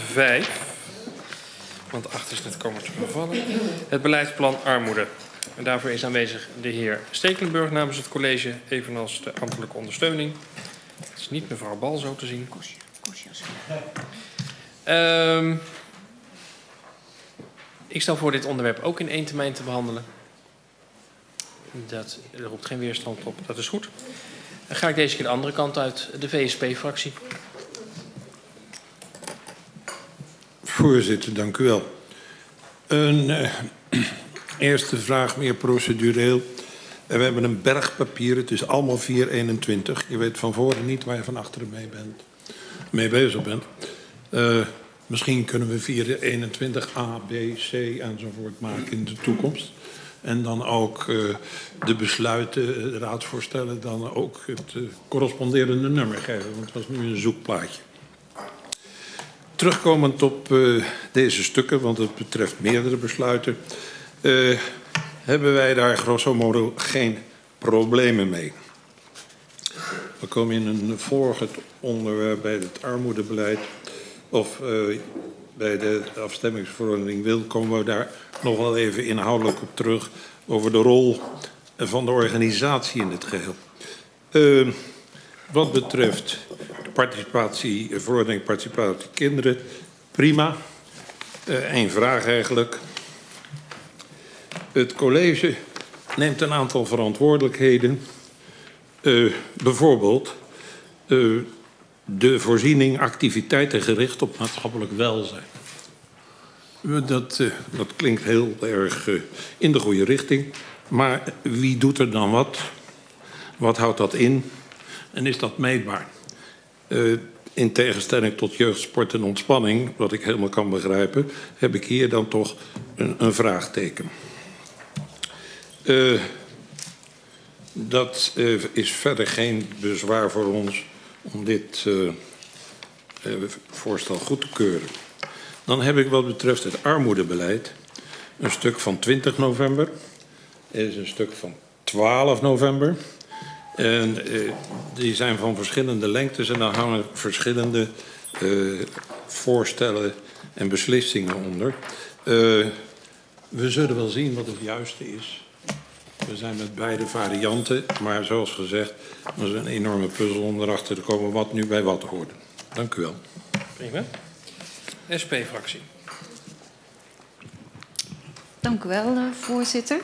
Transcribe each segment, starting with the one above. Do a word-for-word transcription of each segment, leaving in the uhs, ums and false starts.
vijf. Want acht is net komen te gevallen. Het beleidsplan armoede. En daarvoor is aanwezig de heer Stekelenburg namens het college, evenals de ambtelijke ondersteuning. Het is niet mevrouw Bal zo te zien. Um, ik stel voor dit onderwerp ook in één termijn te behandelen. Dat, er roept geen weerstand op, dat is goed. Dan ga ik deze keer de andere kant uit, de V S P-fractie. Voorzitter, dank u wel. Een uh, eerste vraag, meer procedureel. We hebben een berg papier, het is allemaal vier eenentwintig. Je weet van voren niet waar je van achteren mee, bent, mee bezig bent. Uh, misschien kunnen we vier eenentwintig A, B, C enzovoort maken in de toekomst. En dan ook uh, de besluiten, de raadsvoorstellen, dan ook het uh, corresponderende nummer geven. Want het was nu een zoekplaatje. Terugkomend op uh, deze stukken, want het betreft meerdere besluiten, uh, hebben wij daar grosso modo geen problemen mee. We komen in een vorige onderwerp bij het armoedebeleid, of uh, bij de afstemmingsverordening wil, komen we daar nog wel even inhoudelijk op terug over de rol van de organisatie in het geheel. Uh, wat betreft de participatie, verordening participatie kinderen, prima. Eén uh, vraag eigenlijk. Het college neemt een aantal verantwoordelijkheden. Uh, bijvoorbeeld uh, de voorziening activiteiten gericht op maatschappelijk welzijn. Dat, uh, dat klinkt heel erg uh, in de goede richting. Maar wie doet er dan wat? Wat houdt dat in? En is dat meetbaar? Uh, in tegenstelling tot jeugd, sport en ontspanning, wat ik helemaal kan begrijpen, heb ik hier dan toch een, een vraagteken. Uh, dat uh, is verder geen bezwaar voor ons om dit uh, uh, voorstel goed te keuren. Dan heb ik wat betreft het armoedebeleid een stuk van twintig november. Er is een stuk van twaalf november. En uh, die zijn van verschillende lengtes en daar hangen verschillende uh, voorstellen en beslissingen onder. Uh, we zullen wel zien wat het juiste is. We zijn met beide varianten, maar zoals gezegd, er is een enorme puzzel om erachter te komen wat nu bij wat hoort. Dank u wel. Prima. S P-fractie. Dank u wel, uh, voorzitter.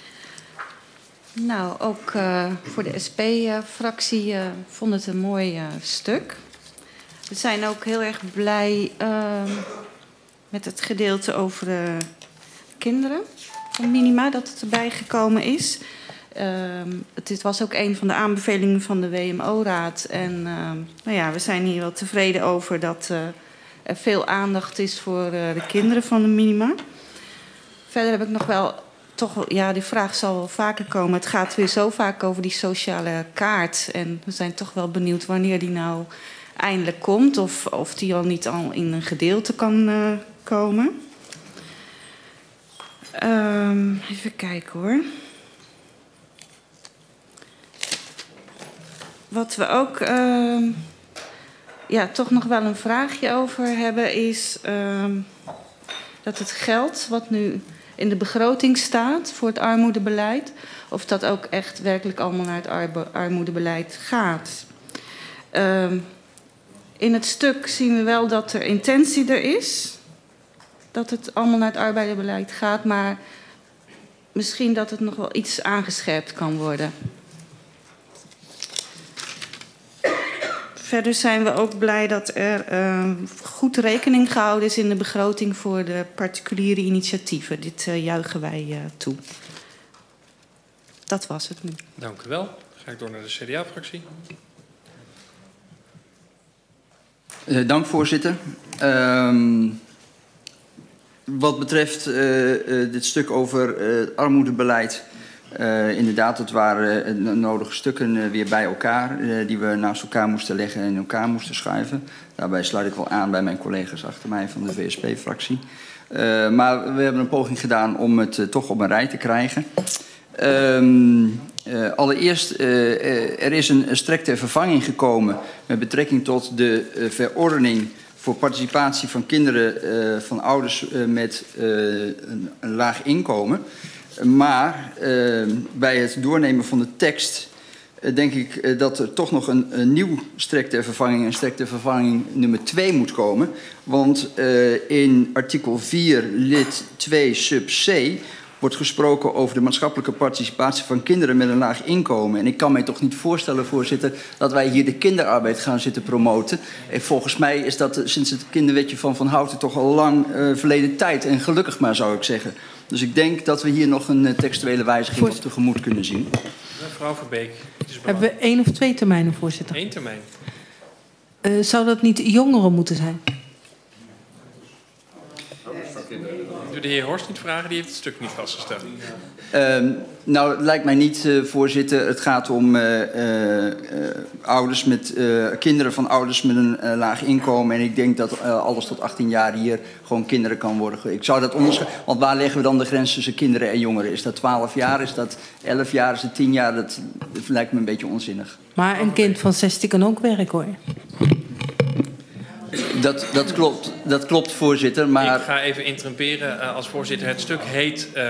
Nou, ook uh, voor de S P-fractie uh, vond het een mooi uh, stuk. We zijn ook heel erg blij uh, met het gedeelte over uh, kinderen van minima, dat het erbij gekomen is. Uh, het was ook een van de aanbevelingen van de W M O-raad. En uh, nou ja, we zijn hier wel tevreden over dat uh, er veel aandacht is voor uh, de kinderen van de minima. Verder heb ik nog wel, toch, ja, die vraag zal wel vaker komen. Het gaat weer zo vaak over die sociale kaart. En we zijn toch wel benieuwd wanneer die nou eindelijk komt. Of, of die al niet al in een gedeelte kan uh, komen. Um, even kijken hoor. Wat we ook uh, ja, toch nog wel een vraagje over hebben is uh, dat het geld wat nu in de begroting staat voor het armoedebeleid, of dat ook echt werkelijk allemaal naar het arbe- armoedebeleid gaat. Uh, in het stuk zien we wel dat er intentie er is, dat het allemaal naar het arbeiderbeleid gaat, maar misschien dat het nog wel iets aangescherpt kan worden. Verder zijn we ook blij dat er uh, goed rekening gehouden is in de begroting voor de particuliere initiatieven. Dit uh, juichen wij uh, toe. Dat was het nu. Dank u wel. Dan ga ik door naar de C D A-fractie. Uh, dank, voorzitter. Uh, wat betreft uh, uh, dit stuk over uh, het armoedebeleid. Uh, inderdaad, het waren uh, nodige stukken uh, weer bij elkaar, uh, die we naast elkaar moesten leggen en in elkaar moesten schuiven. Daarbij sluit ik wel aan bij mijn collega's achter mij van de V S P-fractie. Uh, maar we hebben een poging gedaan om het uh, toch op een rij te krijgen. Um, uh, allereerst, uh, uh, er is een, een strikte vervanging gekomen met betrekking tot de uh, verordening voor participatie van kinderen uh, van ouders uh, met uh, een, een laag inkomen. Maar uh, bij het doornemen van de tekst uh, denk ik uh, dat er toch nog een, een nieuw strek ter vervanging, een strek ter vervanging nummer twee moet komen. Want uh, in artikel vier lid twee sub C wordt gesproken over de maatschappelijke participatie van kinderen met een laag inkomen. En ik kan mij toch niet voorstellen, voorzitter, dat wij hier de kinderarbeid gaan zitten promoten. En volgens mij is dat sinds het kinderwetje van Van Houten toch al lang uh, verleden tijd. En gelukkig maar, zou ik zeggen. Dus ik denk dat we hier nog een uh, textuele wijziging op tegemoet kunnen zien. Mevrouw Verbeek. Hebben we één of twee termijnen, voorzitter? Eén termijn. Uh, zou dat niet jongeren moeten zijn? Ik doe de heer Horst niet vragen, die heeft het stuk niet vastgesteld. Uh, nou, het lijkt mij niet, uh, voorzitter. Het gaat om uh, uh, uh, ouders met, uh, kinderen van ouders met een uh, laag inkomen. En ik denk dat uh, alles tot achttien jaar hier gewoon kinderen kan worden. Ik zou dat onderscheiden. Want waar leggen we dan de grens tussen kinderen en jongeren? Is dat twaalf jaar? Is dat elf jaar? Is dat tien jaar? Dat, dat lijkt me een beetje onzinnig. Maar een kind van zestien kan ook werken, hoor. Dat, dat, klopt, dat klopt, voorzitter. Maar... Ik ga even interrumperen uh, als voorzitter. Het stuk heet uh,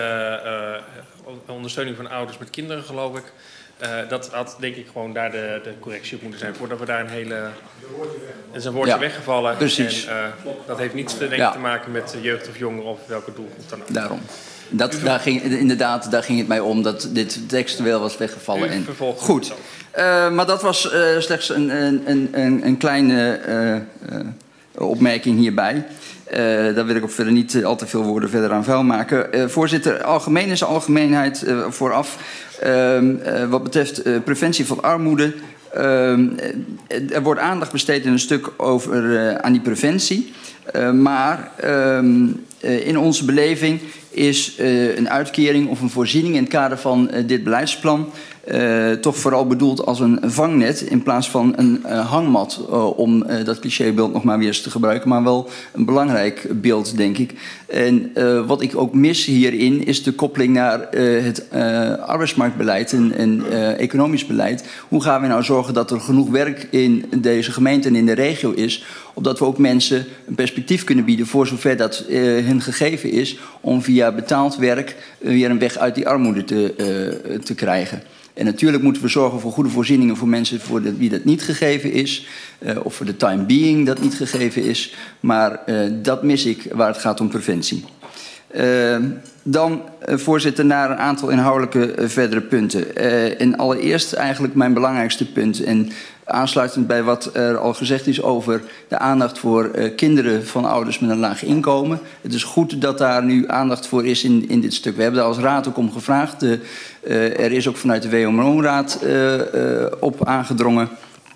uh, ondersteuning van ouders met kinderen, geloof ik. Uh, dat had denk ik gewoon daar de, de correctie op moeten zijn. Voordat we daar een hele... Het is een woordje ja, weggevallen. Precies. En uh, dat heeft niets denk ik, ja. te maken met jeugd of jongeren of welke doelgroep dan ook. Daarom. Dat, daar ging, inderdaad, daar ging het mij om dat dit textueel was weggevallen. En, goed. Uh, maar dat was uh, slechts een, een, een, een kleine uh, uh, opmerking hierbij. Uh, daar wil ik ook verder niet uh, al te veel woorden verder aan vuil maken. Uh, voorzitter, algemeen is de algemeenheid uh, vooraf. Uh, uh, wat betreft uh, preventie van armoede. Uh, er wordt aandacht besteed in een stuk over, uh, aan die preventie. Uh, maar uh, uh, in onze beleving is uh, een uitkering of een voorziening in het kader van uh, dit beleidsplan uh, toch vooral bedoeld als een vangnet in plaats van een uh, hangmat, uh, om uh, dat clichébeeld nog maar weer eens te gebruiken, maar wel een belangrijk beeld, denk ik. En uh, wat ik ook mis hierin is de koppeling naar uh, het uh, arbeidsmarktbeleid en, en uh, economisch beleid. Hoe gaan we nou zorgen dat er genoeg werk in deze gemeente en in de regio is, opdat we ook mensen een perspectief kunnen bieden voor zover dat uh, hun gegeven is om via betaald werk uh, weer een weg uit die armoede te, uh, te krijgen. En natuurlijk moeten we zorgen voor goede voorzieningen voor mensen voor de, wie dat niet gegeven is. Uh, of voor de time being dat niet gegeven is. Maar uh, dat mis ik waar het gaat om preventie. Uh, dan, uh, voorzitter, naar een aantal inhoudelijke uh, verdere punten. Uh, en allereerst eigenlijk mijn belangrijkste punt. En aansluitend bij wat er al gezegd is over de aandacht voor uh, kinderen van ouders met een laag inkomen. Het is goed dat daar nu aandacht voor is in, in dit stuk. We hebben daar als raad ook om gevraagd. Uh, uh, er is ook vanuit de W M O-raad uh, uh, op aangedrongen.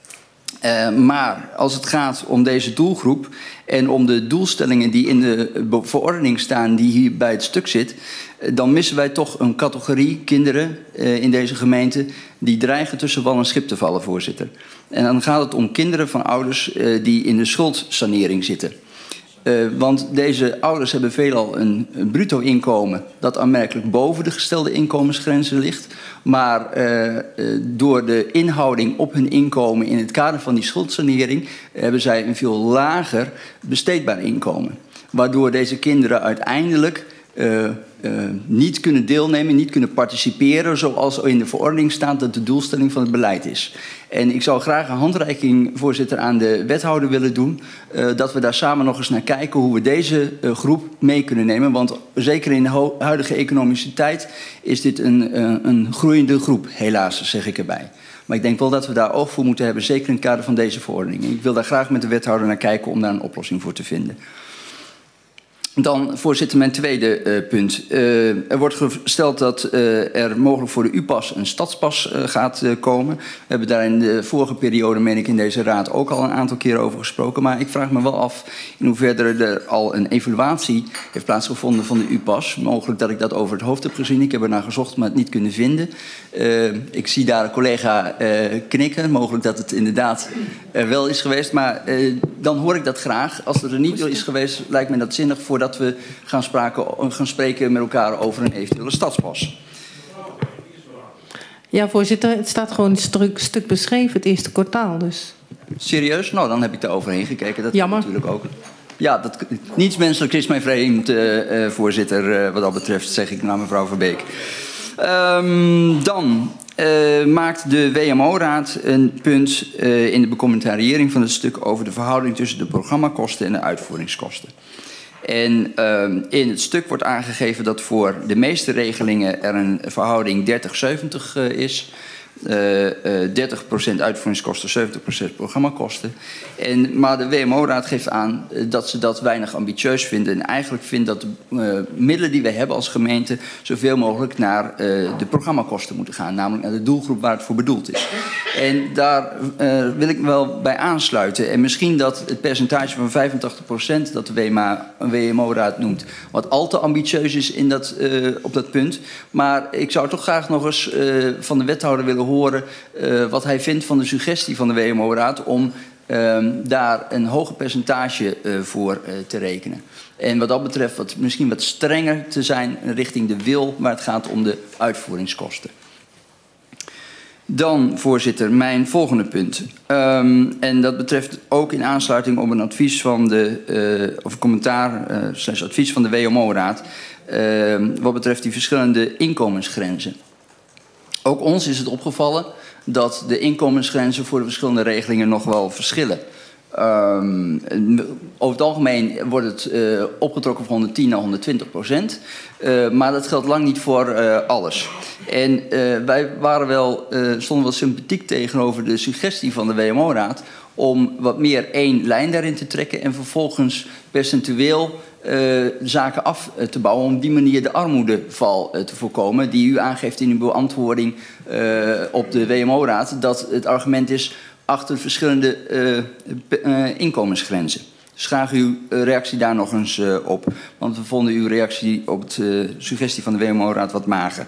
Uh, maar als het gaat om deze doelgroep en om de doelstellingen die in de verordening staan die hier bij het stuk zit, uh, dan missen wij toch een categorie kinderen uh, in deze gemeente die dreigen tussen wal en schip te vallen, voorzitter. En dan gaat het om kinderen van ouders uh, die in de schuldsanering zitten. Uh, want deze ouders hebben veelal een, een bruto inkomen dat aanmerkelijk boven de gestelde inkomensgrenzen ligt. Maar uh, uh, door de inhouding op hun inkomen in het kader van die schuldsanering hebben zij een veel lager besteedbaar inkomen. Waardoor deze kinderen uiteindelijk uh, uh, niet kunnen deelnemen, niet kunnen participeren zoals in de verordening staat dat de doelstelling van het beleid is. En ik zou graag een handreiking, voorzitter, aan de wethouder willen doen. Uh, dat we daar samen nog eens naar kijken hoe we deze uh, groep mee kunnen nemen. Want zeker in de huidige economische tijd is dit een, uh, een groeiende groep, helaas, zeg ik erbij. Maar ik denk wel dat we daar oog voor moeten hebben, zeker in het kader van deze verordening. Ik wil daar graag met de wethouder naar kijken om daar een oplossing voor te vinden. Dan, voorzitter, mijn tweede uh, punt. Uh, er wordt gesteld dat uh, er mogelijk voor de U P A S een stadspas uh, gaat uh, komen. We hebben daar in de vorige periode, meen ik, in deze raad ook al een aantal keer over gesproken. Maar ik vraag me wel af in hoeverre er al een evaluatie heeft plaatsgevonden van de U P A S. Mogelijk dat ik dat over het hoofd heb gezien. Ik heb er naar gezocht, maar het niet kunnen vinden. Uh, ik zie daar een collega uh, knikken. Mogelijk dat het inderdaad uh, wel is geweest. Maar uh, dan hoor ik dat graag. Als het er niet is geweest, lijkt me dat zinnig voordat dat we gaan, spraken, gaan spreken met elkaar over een eventuele stadspas. Ja, voorzitter, het staat gewoon een stuk, stuk beschreven, het eerste kwartaal. Dus Serieus? Nou, dan heb ik daar overheen gekeken. Dat Jammer. Natuurlijk ook. Ja, dat, niets menselijk is mij vreemd, uh, uh, voorzitter. Uh, wat dat betreft zeg ik naar mevrouw Verbeek. Um, dan uh, maakt de W M O-raad een punt uh, in de becommentariëring van het stuk over de verhouding tussen de programmakosten en de uitvoeringskosten. En uh, in het stuk wordt aangegeven dat voor de meeste regelingen er een verhouding dertig zeventig uh, is. Uh, uh, dertig procent uitvoeringskosten, zeventig procent programmakosten. En, maar de W M O-raad geeft aan uh, dat ze dat weinig ambitieus vinden. En eigenlijk vindt dat de uh, middelen die we hebben als gemeente zoveel mogelijk naar uh, de programmakosten moeten gaan. Namelijk naar de doelgroep waar het voor bedoeld is. En daar uh, wil ik me wel bij aansluiten. En misschien dat het percentage van vijfentachtig procent dat de W M O-raad noemt wat al te ambitieus is in dat, uh, op dat punt. Maar ik zou toch graag nog eens uh, van de wethouder willen horen uh, wat hij vindt van de suggestie van de W M O-raad om uh, daar een hoger percentage uh, voor uh, te rekenen. En wat dat betreft wat, misschien wat strenger te zijn richting de wil waar het gaat om de uitvoeringskosten. Dan, voorzitter, mijn volgende punt. Um, en dat betreft ook in aansluiting op een advies van de, uh, of commentaar, uh, slechts advies van de W M O-raad, uh, wat betreft die verschillende inkomensgrenzen. Ook ons is het opgevallen dat de inkomensgrenzen voor de verschillende regelingen nog wel verschillen. Um, over het algemeen wordt het uh, opgetrokken van honderdtien naar honderdtwintig procent. Uh, maar dat geldt lang niet voor uh, alles. En uh, wij waren wel, uh, stonden wel sympathiek tegenover de suggestie van de W M O-raad om wat meer één lijn daarin te trekken en vervolgens percentueel uh, zaken af te bouwen om op die manier de armoedeval uh, te voorkomen die u aangeeft in uw beantwoording uh, op de W M O-raad, dat het argument is achter verschillende uh, uh, inkomensgrenzen. Dus graag uw reactie daar nog eens uh, op. Want we vonden uw reactie op de uh, suggestie van de W M O-raad wat mager.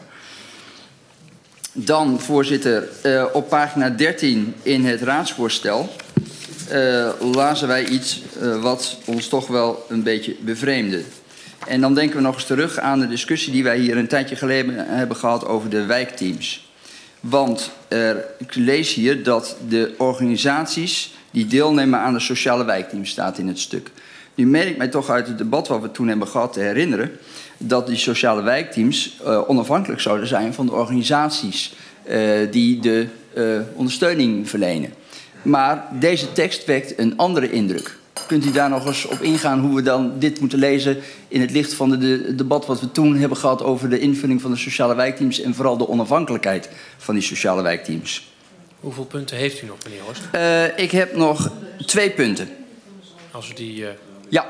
Dan, voorzitter, uh, op pagina dertien in het raadsvoorstel uh, lazen wij iets uh, wat ons toch wel een beetje bevreemde. En dan denken we nog eens terug aan de discussie die wij hier een tijdje geleden hebben gehad over de wijkteams. Want uh, ik lees hier dat de organisaties die deelnemen aan de sociale wijkteams staat in het stuk. Nu meen ik mij toch uit het debat wat we toen hebben gehad te herinneren dat die sociale wijkteams uh, onafhankelijk zouden zijn van de organisaties uh, die de uh, ondersteuning verlenen. Maar deze tekst wekt een andere indruk. Kunt u daar nog eens op ingaan hoe we dan dit moeten lezen in het licht van het debat wat we toen hebben gehad over de invulling van de sociale wijkteams en vooral de onafhankelijkheid van die sociale wijkteams? Hoeveel punten heeft u nog, meneer Horst? Uh, ik heb nog twee punten. Als we die... Uh... Ja.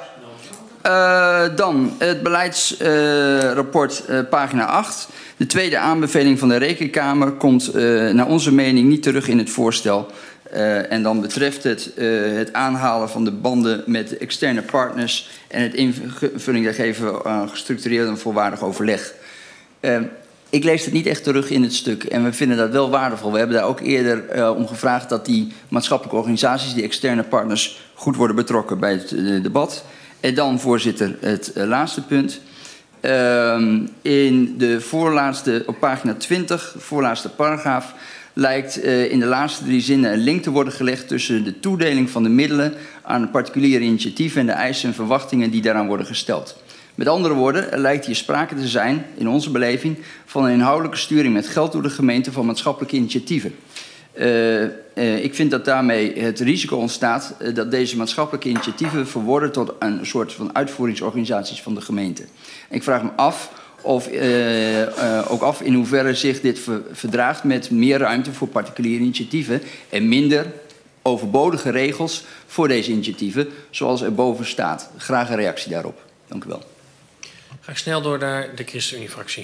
Uh, dan het beleidsrapport uh, uh, pagina acht. De tweede aanbeveling van de Rekenkamer komt uh, naar onze mening niet terug in het voorstel. Uh, en dan betreft het uh, het aanhalen van de banden met externe partners en het invulling daar geven aan gestructureerd en volwaardig overleg. Uh, ik lees het niet echt terug in het stuk en we vinden dat wel waardevol. We hebben daar ook eerder uh, om gevraagd dat die maatschappelijke organisaties, die externe partners, goed worden betrokken bij het uh, debat. En dan, voorzitter, het uh, laatste punt. Uh, in de voorlaatste, op pagina twintig, voorlaatste paragraaf, lijkt uh, in de laatste drie zinnen een link te worden gelegd tussen de toedeling van de middelen aan particuliere initiatieven en de eisen en verwachtingen die daaraan worden gesteld. Met andere woorden, er lijkt hier sprake te zijn, in onze beleving, van een inhoudelijke sturing met geld door de gemeente van maatschappelijke initiatieven. Uh, uh, ik vind dat daarmee het risico ontstaat uh, dat deze maatschappelijke initiatieven verworden tot een soort van uitvoeringsorganisaties van de gemeente. En ik vraag me af of uh, uh, ook af in hoeverre zich dit ver, verdraagt met meer ruimte voor particuliere initiatieven en minder overbodige regels voor deze initiatieven, zoals er boven staat. Graag een reactie daarop. Dank u wel. Ga ik snel door naar de ChristenUnie-fractie.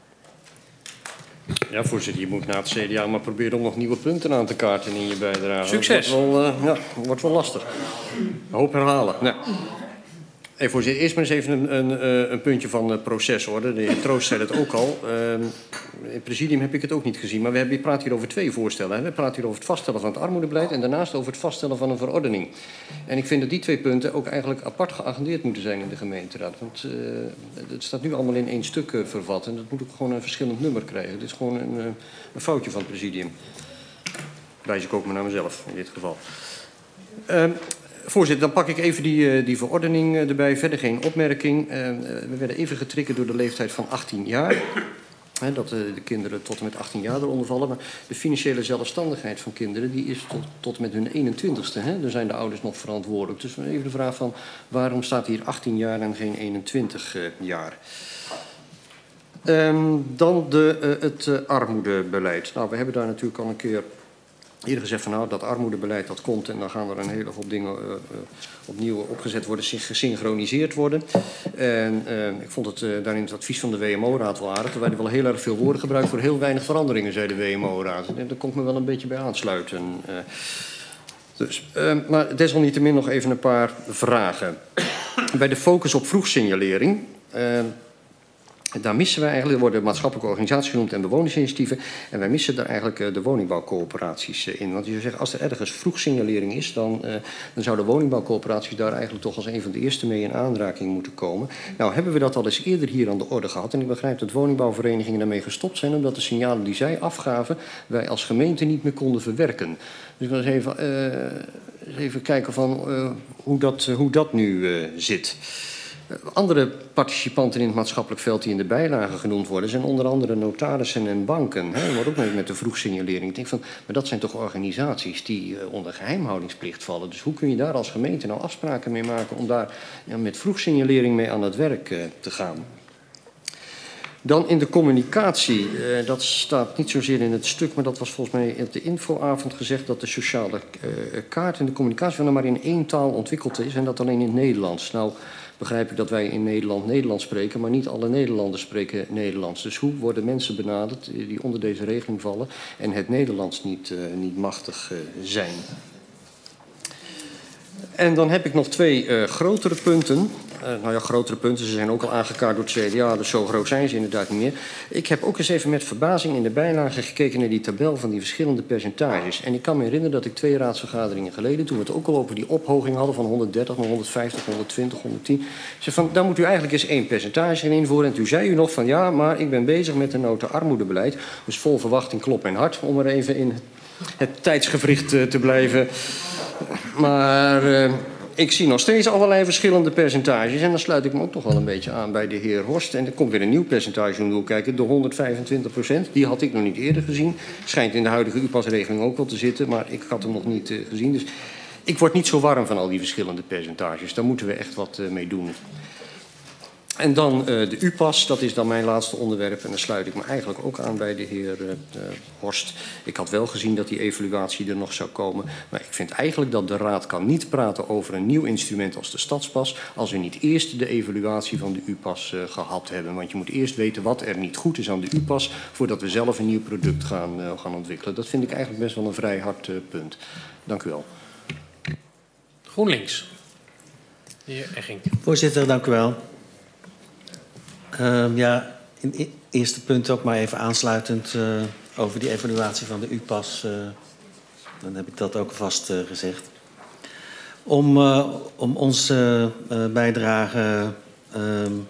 Ja, voorzitter, je moet na het C D A maar proberen om nog nieuwe punten aan te kaarten in je bijdrage. Succes. Dat wordt wel, uh, ja, wordt wel lastig. Een hoop herhalen. Nou. Hey, voorzitter, eerst maar eens even een, een, een puntje van de procesorde. De heer Troost zei het ook al. Uh, in het presidium heb ik het ook niet gezien, maar we, hebben, we praten hier over twee voorstellen. Hè. We praten hier over het vaststellen van het armoedebeleid en daarnaast over het vaststellen van een verordening. En ik vind dat die twee punten ook eigenlijk apart geagendeerd moeten zijn in de gemeenteraad. Want uh, het staat nu allemaal in één stuk uh, vervat en dat moet ook gewoon een verschillend nummer krijgen. Dit is gewoon een, uh, een foutje van het presidium. Wijs ik ook maar naar mezelf in dit geval. Uh, voorzitter, dan pak ik even die, uh, die verordening uh, erbij. Verder geen opmerking. Uh, we werden even getriggerd door de leeftijd van achttien jaar. He, dat uh, de kinderen tot en met achttien jaar eronder vallen. Maar de financiële zelfstandigheid van kinderen die is tot, tot en met hun eenentwintigste. Hè? Daar zijn de ouders nog verantwoordelijk. Dus even de vraag van waarom staat hier achttien jaar en geen eenentwintig uh, jaar? Um, dan de, uh, het uh, armoedebeleid. Nou, we hebben daar natuurlijk al een keer eerder gezegd van nou, dat armoedebeleid dat komt en dan gaan er een hele hoop dingen uh, uh, opnieuw opgezet worden, gesynchroniseerd worden. En uh, ik vond het uh, daarin het advies van de W M O-raad wel aardig. Er werden wel heel erg veel woorden gebruikt voor heel weinig veranderingen, zei de W M O-raad. En daar kon ik me wel een beetje bij aansluiten. Uh, dus, uh, maar desalniettemin nog even een paar vragen. Bij de focus op vroegsignalering. Uh, Daar missen we eigenlijk, er worden maatschappelijke organisaties genoemd en bewonersinitiatieven. En wij missen daar eigenlijk de woningbouwcoöperaties in. Want je zou zeggen, als er ergens vroegsignalering is, dan, uh, dan zouden woningbouwcoöperaties daar eigenlijk toch als een van de eerste mee in aanraking moeten komen. Nou hebben we dat al eens eerder hier aan de orde gehad. En ik begrijp dat woningbouwverenigingen daarmee gestopt zijn, omdat de signalen die zij afgaven, wij als gemeente niet meer konden verwerken. Dus ik wil eens even, uh, eens even kijken van uh, hoe, dat, uh, hoe dat nu uh, zit. Andere participanten in het maatschappelijk veld die in de bijlagen genoemd worden, zijn onder andere notarissen en banken. Hè, dat wordt ook met de vroegsignalering. Ik denk van, maar dat zijn toch organisaties die uh, onder geheimhoudingsplicht vallen. Dus hoe kun je daar als gemeente nou afspraken mee maken om daar ja, met vroegsignalering mee aan het werk uh, te gaan? Dan in de communicatie, uh, dat staat niet zozeer in het stuk, maar dat was volgens mij in de infoavond gezegd dat de sociale uh, kaart in de communicatie van maar in één taal ontwikkeld is en dat alleen in het Nederlands. Nou begrijp ik dat wij in Nederland Nederlands spreken, maar niet alle Nederlanders spreken Nederlands. Dus hoe worden mensen benaderd die onder deze regeling vallen en het Nederlands niet, uh, niet machtig uh, zijn? En dan heb ik nog twee uh, grotere punten. Uh, nou ja, grotere punten, ze zijn ook al aangekaart door het C D A, dus zo groot zijn ze inderdaad niet meer. Ik heb ook eens even met verbazing in de bijlage gekeken naar die tabel van die verschillende percentages. En ik kan me herinneren dat ik twee raadsvergaderingen geleden, toen we het ook al over die ophoging hadden van honderddertig naar honderdvijftig, honderdtwintig, honderdtien. Zei van, daar moet u eigenlijk eens één percentage in invoeren. En toen zei u nog van, ja, maar ik ben bezig met een nota armoedebeleid. Dus vol verwachting, klop en hart, om er even in het tijdsgevricht uh, te blijven. Maar uh, ik zie nog steeds allerlei verschillende percentages. En dan sluit ik me ook toch wel een beetje aan bij de heer Horst. En er komt weer een nieuw percentage om te kijken. De honderdvijfentwintig procent. Die had ik nog niet eerder gezien. Schijnt in de huidige U P A S-regeling ook wel te zitten. Maar ik had hem nog niet uh, gezien. Dus ik word niet zo warm van al die verschillende percentages. Daar moeten we echt wat uh, mee doen. En dan uh, de U P A S, dat is dan mijn laatste onderwerp. En dan sluit ik me eigenlijk ook aan bij de heer uh, Horst. Ik had wel gezien dat die evaluatie er nog zou komen. Maar ik vind eigenlijk dat de Raad kan niet praten over een nieuw instrument als de Stadspas, als we niet eerst de evaluatie van de U P A S uh, gehad hebben. Want je moet eerst weten wat er niet goed is aan de U P A S, voordat we zelf een nieuw product gaan, uh, gaan ontwikkelen. Dat vind ik eigenlijk best wel een vrij hard uh, punt. Dank u wel. GroenLinks. De heer Eggink. Voorzitter, dank u wel. Uh, ja, in het eerste punt ook maar even aansluitend uh, over die evaluatie van de U P A S. Uh, dan heb ik dat ook alvast uh, gezegd. Om, uh, om onze uh, bijdrage uh,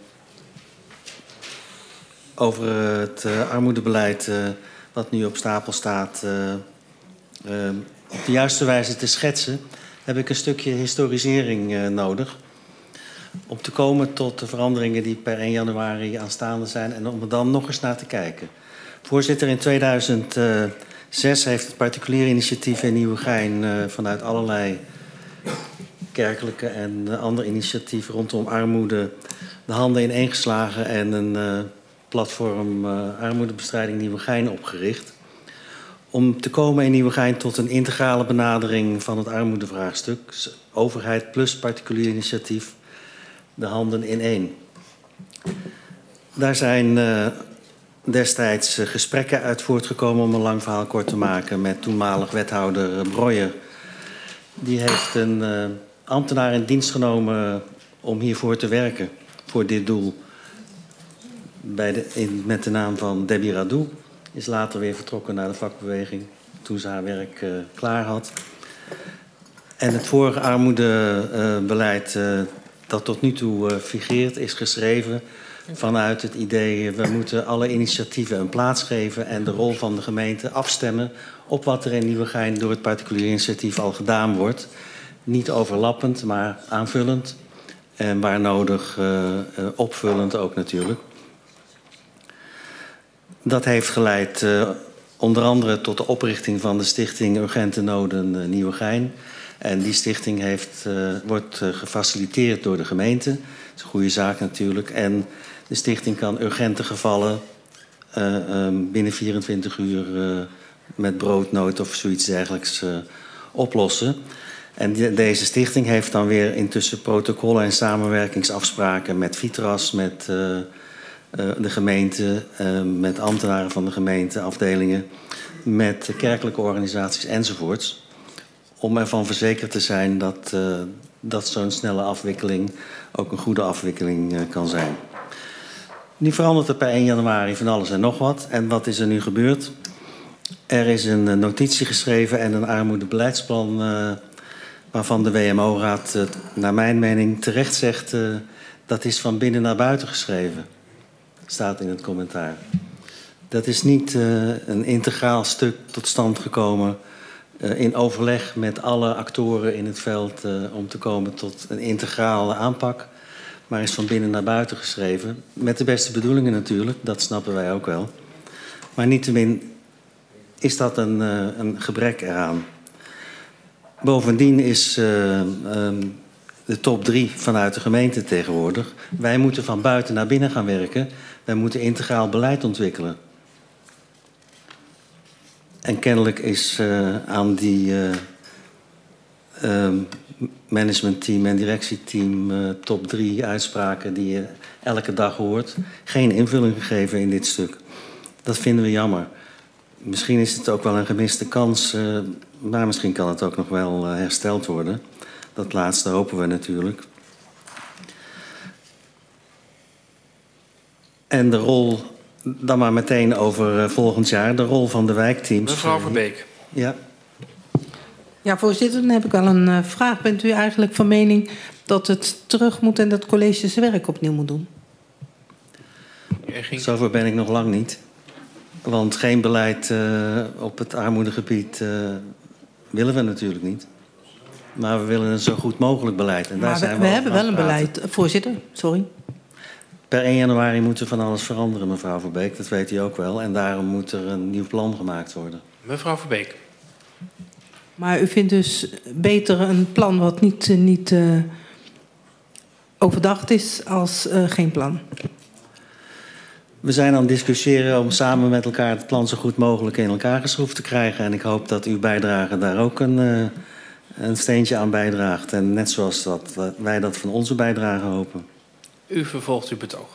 over het uh, armoedebeleid uh, wat nu op stapel staat uh, uh, op de juiste wijze te schetsen, heb ik een stukje historisering uh, nodig. Om te komen tot de veranderingen die per één januari aanstaande zijn en om er dan nog eens naar te kijken. Voorzitter, in tweeduizend zes heeft het particulier initiatief in Nieuwegein uh, vanuit allerlei kerkelijke en uh, andere initiatieven rondom armoede de handen ineengeslagen en een uh, platform uh, armoedebestrijding Nieuwegein opgericht. Om te komen in Nieuwegein tot een integrale benadering van het armoedevraagstuk. Overheid plus particulier initiatief. De handen in één. Daar zijn uh, destijds uh, gesprekken uit voortgekomen, om een lang verhaal kort te maken, met toenmalig wethouder uh, Breuer. Die heeft een uh, ambtenaar in dienst genomen uh, om hiervoor te werken, voor dit doel. Bij de, in, met de naam van Debbie Radou. Is later weer vertrokken naar de vakbeweging, toen ze haar werk uh, klaar had. En het vorige armoedebeleid uh, dat tot nu toe uh, figureert, is geschreven vanuit het idee, we moeten alle initiatieven een plaats geven en de rol van de gemeente afstemmen op wat er in Nieuwegein door het particulier initiatief al gedaan wordt. Niet overlappend, maar aanvullend. En waar nodig uh, uh, opvullend ook natuurlijk. Dat heeft geleid uh, onder andere tot de oprichting van de stichting Urgente Noden uh, Nieuwegein. En die stichting heeft, uh, wordt uh, gefaciliteerd door de gemeente. Dat is een goede zaak natuurlijk. En de stichting kan urgente gevallen uh, um, binnen vierentwintig uur uh, met broodnood of zoiets dergelijks uh, oplossen. En die, deze stichting heeft dan weer intussen protocollen en samenwerkingsafspraken met Vitras, met uh, uh, de gemeente, uh, met ambtenaren van de gemeente, afdelingen, met kerkelijke organisaties enzovoorts. Om ervan verzekerd te zijn dat, uh, dat zo'n snelle afwikkeling ook een goede afwikkeling uh, kan zijn. Nu verandert er per één januari van alles en nog wat. En wat is er nu gebeurd? Er is een uh, notitie geschreven en een armoedebeleidsplan uh, waarvan de W M O-raad, uh, naar mijn mening, terecht zegt, uh, dat is van binnen naar buiten geschreven. Staat in het commentaar. Dat is niet uh, een integraal stuk tot stand gekomen uh, in overleg met alle actoren in het veld uh, om te komen tot een integrale aanpak, maar is van binnen naar buiten geschreven. Met de beste bedoelingen natuurlijk, dat snappen wij ook wel. Maar niettemin is dat een, uh, een gebrek eraan. Bovendien is uh, um, de top drie vanuit de gemeente tegenwoordig. Wij moeten van buiten naar binnen gaan werken. Wij moeten integraal beleid ontwikkelen. En kennelijk is uh, aan die uh, um, managementteam en directieteam uh, top drie uitspraken die je elke dag hoort, geen invulling gegeven in dit stuk. Dat vinden we jammer. Misschien is het ook wel een gemiste kans, uh, maar misschien kan het ook nog wel uh, hersteld worden. Dat laatste hopen we natuurlijk. En de rol, dan maar meteen over uh, volgend jaar, de rol van de wijkteams. Mevrouw Verbeek. Ja. Ja, voorzitter, dan heb ik wel een uh, vraag. Bent u eigenlijk van mening dat het terug moet en dat het college zijn werk opnieuw moet doen? Ging... Zover ben ik nog lang niet. Want geen beleid uh, op het armoedegebied uh, willen we natuurlijk niet. Maar we willen een zo goed mogelijk beleid. En daar maar we, zijn we we hebben wel een praten. beleid. Voorzitter, sorry. Per één januari moet er van alles veranderen, mevrouw Verbeek. Dat weet u ook wel. En daarom moet er een nieuw plan gemaakt worden. Mevrouw Verbeek. Maar u vindt dus beter een plan wat niet, niet uh, overdacht is als uh, geen plan? We zijn aan het discussiëren om samen met elkaar het plan zo goed mogelijk in elkaar geschroefd te krijgen. En ik hoop dat uw bijdrage daar ook een, uh, een steentje aan bijdraagt. En net zoals dat, wij dat van onze bijdrage hopen. U vervolgt uw betoog.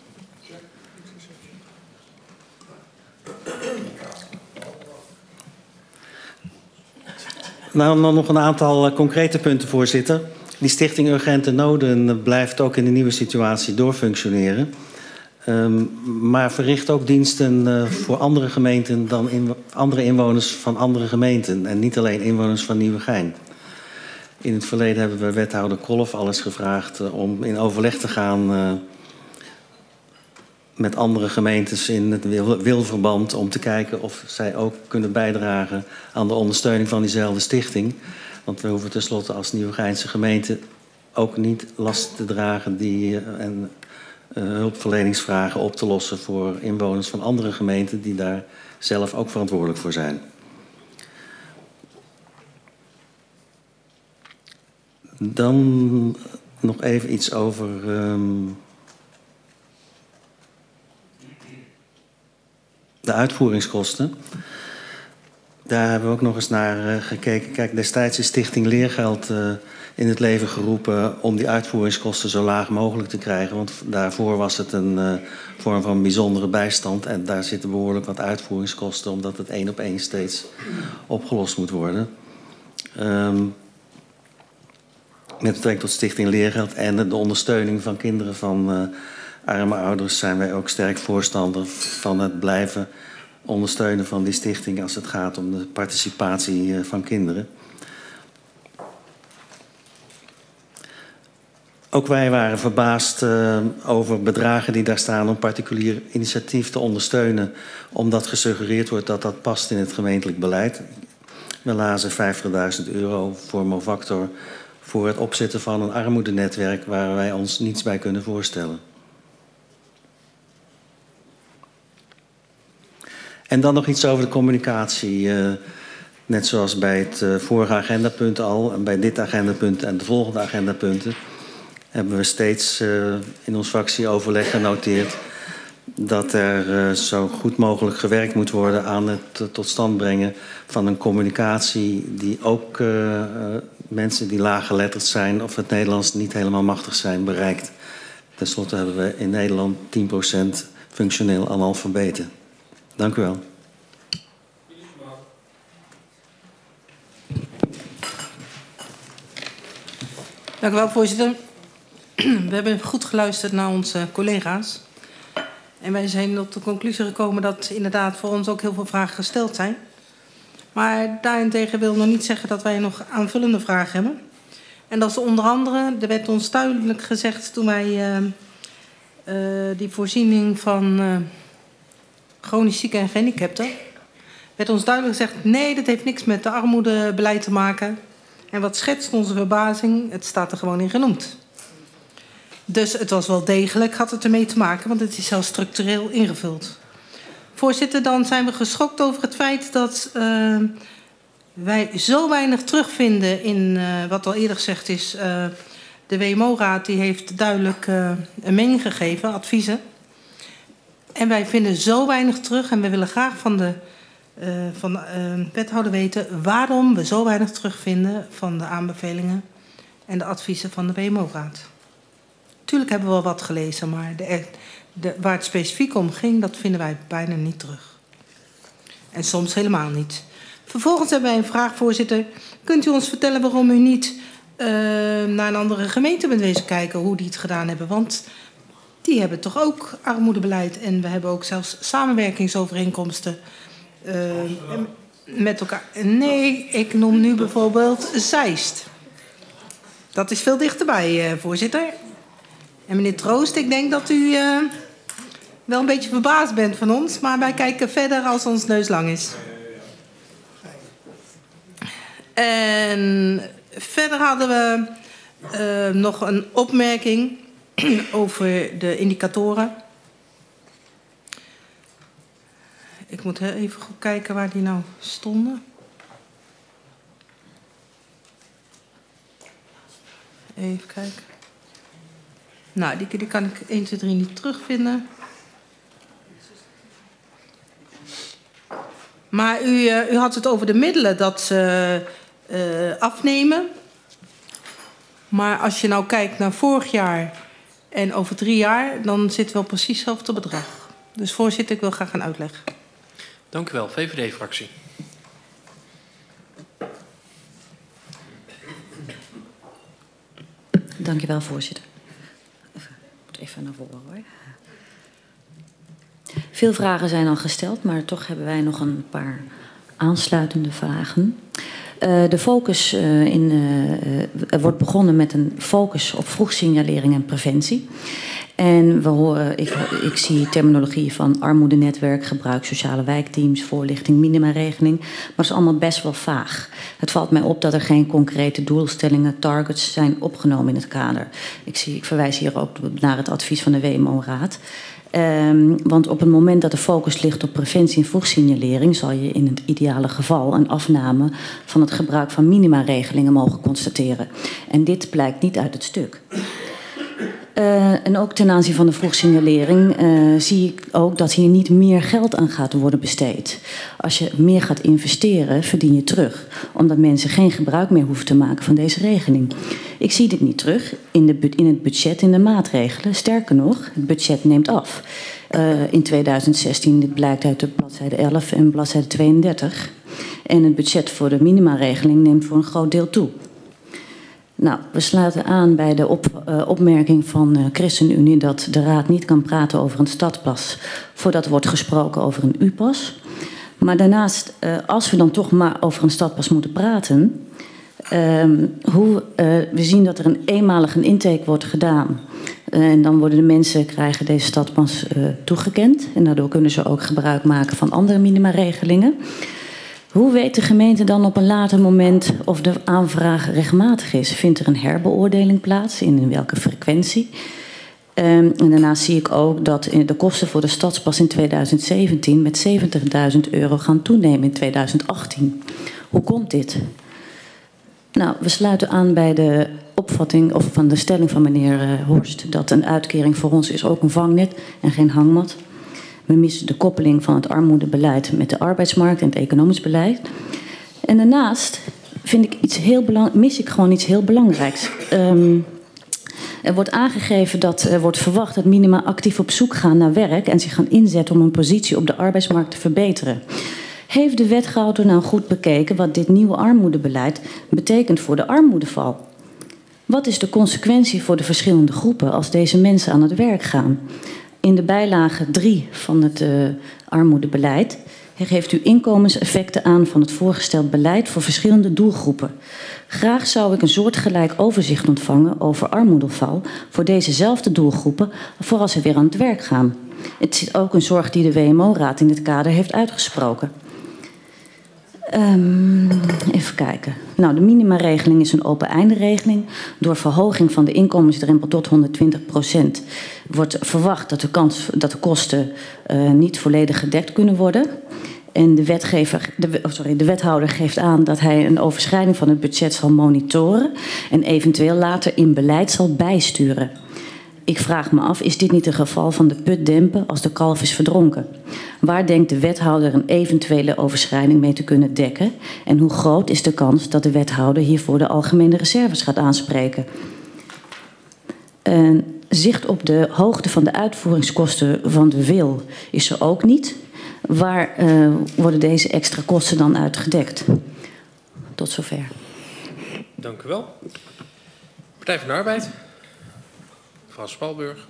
Nou, dan nog een aantal uh, concrete punten, voorzitter. Die Stichting Urgente Noden uh, blijft ook in de nieuwe situatie doorfunctioneren. Um, maar verricht ook diensten uh, voor andere gemeenten dan in, andere inwoners van andere gemeenten. En niet alleen inwoners van Nieuwegein. In het verleden hebben we wethouder Kolf alles gevraagd uh, om in overleg te gaan uh, met andere gemeentes in het wil, wilverband om te kijken of zij ook kunnen bijdragen aan de ondersteuning van diezelfde stichting. Want we hoeven tenslotte als Nieuwegeinse gemeente ook niet last te dragen die, uh, en uh, hulpverleningsvragen op te lossen voor inwoners van andere gemeenten die daar zelf ook verantwoordelijk voor zijn. Dan nog even iets over um, de uitvoeringskosten. Daar hebben we ook nog eens naar uh, gekeken. Kijk, destijds is Stichting Leergeld uh, in het leven geroepen om die uitvoeringskosten zo laag mogelijk te krijgen. Want daarvoor was het een uh, vorm van bijzondere bijstand. En daar zitten behoorlijk wat uitvoeringskosten, omdat het één op één steeds opgelost moet worden. Um, Met betrekking tot Stichting Leergeld en de ondersteuning van kinderen van uh, arme ouders zijn wij ook sterk voorstander van het blijven ondersteunen van die stichting als het gaat om de participatie uh, van kinderen. Ook wij waren verbaasd uh, over bedragen die daar staan om particulier initiatief te ondersteunen, omdat gesuggereerd wordt dat dat past in het gemeentelijk beleid. We lazen vijftigduizend euro voor Movactor voor het opzetten van een armoedenetwerk waar wij ons niets bij kunnen voorstellen. En dan nog iets over de communicatie. Uh, net zoals bij het uh, vorige agendapunt al, en bij dit agendapunt en de volgende agendapunten, hebben we steeds uh, in ons fractieoverleg genoteerd dat er uh, zo goed mogelijk gewerkt moet worden aan het uh, tot stand brengen van een communicatie die ook uh, uh, mensen die laaggeletterd zijn of het Nederlands niet helemaal machtig zijn bereikt. Ten slotte hebben we in Nederland tien procent functioneel analfabeten. Dank u wel. Dank u wel, voorzitter. We hebben goed geluisterd naar onze collega's. En wij zijn tot de conclusie gekomen dat inderdaad voor ons ook heel veel vragen gesteld zijn. Maar daarentegen wil nog niet zeggen dat wij nog aanvullende vragen hebben. En dat is onder andere, er werd ons duidelijk gezegd toen wij uh, uh, die voorziening van uh, chronisch zieken en gehandicapten, werd ons duidelijk gezegd, nee, dat heeft niks met de armoedebeleid te maken. En wat schetst onze verbazing, het staat er gewoon in genoemd. Dus het was wel degelijk, had het ermee te maken, want het is zelfs structureel ingevuld. Voorzitter, dan zijn we geschokt over het feit dat uh, wij zo weinig terugvinden in uh, wat al eerder gezegd is. Uh, de W M O-raad die heeft duidelijk uh, een mening gegeven, adviezen. En wij vinden zo weinig terug en we willen graag van de uh, van de, uh, wethouder weten waarom we zo weinig terugvinden van de aanbevelingen en de adviezen van de W M O-raad. Tuurlijk hebben we wel wat gelezen, maar de, de, waar het specifiek om ging, dat vinden wij bijna niet terug. En soms helemaal niet. Vervolgens hebben wij een vraag, voorzitter. Kunt u ons vertellen waarom u niet uh, naar een andere gemeente bent wezen kijken, hoe die het gedaan hebben? Want die hebben toch ook armoedebeleid en we hebben ook zelfs samenwerkingsovereenkomsten uh, met elkaar. Nee, ik noem nu bijvoorbeeld Zeist. Dat is veel dichterbij, uh, voorzitter. En meneer Troost, ik denk dat u uh, wel een beetje verbaasd bent van ons, maar wij kijken verder als ons neus lang is. En verder hadden we uh, nog een opmerking over de indicatoren. Ik moet even goed kijken waar die nou stonden. Even kijken. Nou, die, die kan ik één, twee, drie niet terugvinden. Maar u, uh, u had het over de middelen dat ze uh, afnemen. Maar als je nou kijkt naar vorig jaar en over drie jaar, dan zit wel precies hetzelfde bedrag. Dus voorzitter, ik wil graag een uitleg. Dank u wel. V V D-fractie. Dank u wel, voorzitter. Even, moet even naar voren hoor. Veel vragen zijn al gesteld, maar toch hebben wij nog een paar aansluitende vragen. Uh, de focus uh, in, uh, er wordt begonnen met een focus op vroegsignalering en preventie. En we horen, ik, ik zie terminologie van armoedenetwerk, gebruik sociale wijkteams, voorlichting, minimaregeling. Maar dat is allemaal best wel vaag. Het valt mij op dat er geen concrete doelstellingen, targets zijn opgenomen in het kader. Ik, zie, ik verwijs hier ook naar het advies van de W M O-raad. Um, want op het moment dat de focus ligt op preventie en vroegsignalering, zal je in het ideale geval een afname van het gebruik van minimaregelingen mogen constateren. En dit blijkt niet uit het stuk. Uh, en ook ten aanzien van de vroegsignalering uh, zie ik ook dat hier niet meer geld aan gaat worden besteed. Als je meer gaat investeren, verdien je terug. Omdat mensen geen gebruik meer hoeven te maken van deze regeling. Ik zie dit niet terug in, de, in het budget, in de maatregelen. Sterker nog, het budget neemt af. Uh, in tweeduizend zestien, dit blijkt uit de bladzijde elf en bladzijde tweeëndertig. En het budget voor de minimaregeling neemt voor een groot deel toe. Nou, we sluiten aan bij de op, uh, opmerking van de uh, ChristenUnie dat de Raad niet kan praten over een stadpas voordat er wordt gesproken over een U-pas. Maar daarnaast, uh, als we dan toch maar over een stadpas moeten praten, uh, hoe, uh, we zien dat er een eenmalig een intake wordt gedaan. Uh, en dan worden de mensen, krijgen deze stadpas uh, toegekend. En daardoor kunnen ze ook gebruik maken van andere minimaregelingen. Hoe weet de gemeente dan op een later moment of de aanvraag rechtmatig is? Vindt er een herbeoordeling plaats? In welke frequentie? Um, en daarnaast zie ik ook dat de kosten voor de stadspas in tweeduizend zeventien met zeventigduizend euro gaan toenemen in tweeduizend achttien. Hoe komt dit? Nou, we sluiten aan bij de opvatting of van de stelling van meneer uh, Horst dat een uitkering voor ons is ook een vangnet en geen hangmat. We missen de koppeling van het armoedebeleid met de arbeidsmarkt en het economisch beleid. En daarnaast vind ik iets heel belang, mis ik gewoon iets heel belangrijks. Um, Er wordt aangegeven dat er wordt verwacht dat minima actief op zoek gaan naar werk en zich gaan inzetten om hun positie op de arbeidsmarkt te verbeteren. Heeft de wethouder nou goed bekeken wat dit nieuwe armoedebeleid betekent voor de armoedeval? Wat is de consequentie voor de verschillende groepen als deze mensen aan het werk gaan? In de bijlage drie van het uh, armoedebeleid geeft u inkomenseffecten aan van het voorgesteld beleid voor verschillende doelgroepen. Graag zou ik een soortgelijk overzicht ontvangen over armoedeval voor dezezelfde doelgroepen voor als ze weer aan het werk gaan. Het is ook een zorg die de W M O-raad in dit kader heeft uitgesproken. Um, even kijken. Nou, de minimaregeling is een open-einde-regeling. Door verhoging van de inkomensdrempel tot honderdtwintig procent wordt verwacht dat de, kans, dat de kosten uh, niet volledig gedekt kunnen worden. En de, wetgever, de, oh sorry, de wethouder geeft aan dat hij een overschrijding van het budget zal monitoren en eventueel later in beleid zal bijsturen. Ik vraag me af, is dit niet een geval van de put dempen als de kalf is verdronken? Waar denkt de wethouder een eventuele overschrijding mee te kunnen dekken? En hoe groot is de kans dat de wethouder hiervoor de algemene reserves gaat aanspreken? Uh, zicht op de hoogte van de uitvoeringskosten van de wil is er ook niet. Waar uh, worden deze extra kosten dan uitgedekt? Tot zover. Dank u wel. Partij van de Arbeid. Mevrouw Spalburg.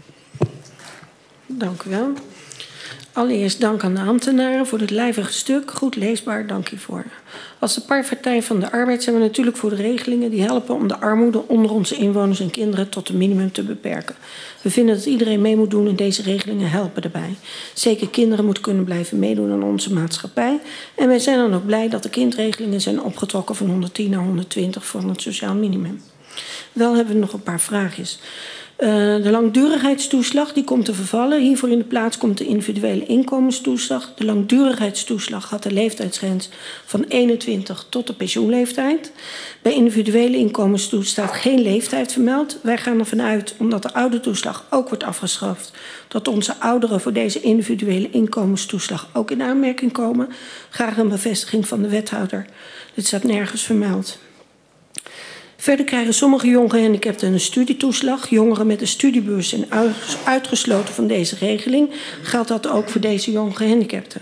Dank u wel. Allereerst dank aan de ambtenaren voor dit lijvige stuk. Goed leesbaar, dank u voor. Als de Partij van de Arbeid zijn we natuurlijk voor de regelingen die helpen om de armoede onder onze inwoners en kinderen tot een minimum te beperken. We vinden dat iedereen mee moet doen en deze regelingen helpen daarbij. Zeker kinderen moeten kunnen blijven meedoen aan onze maatschappij. En wij zijn dan ook blij dat de kindregelingen zijn opgetrokken van honderdtien naar honderdtwintig van het sociaal minimum. Wel hebben we nog een paar vraagjes. Uh, de langdurigheidstoeslag die komt te vervallen. Hiervoor in de plaats komt de individuele inkomenstoeslag. De langdurigheidstoeslag had de leeftijdsgrens van eenentwintig tot de pensioenleeftijd. Bij individuele inkomenstoeslag staat geen leeftijd vermeld. Wij gaan ervan uit, omdat de oudertoeslag ook wordt afgeschaft, dat onze ouderen voor deze individuele inkomenstoeslag ook in aanmerking komen. Graag een bevestiging van de wethouder. Dit staat nergens vermeld. Verder krijgen sommige jonge gehandicapten een studietoeslag. Jongeren met een studiebeurs zijn uitgesloten van deze regeling. Geldt dat ook voor deze jonge gehandicapten?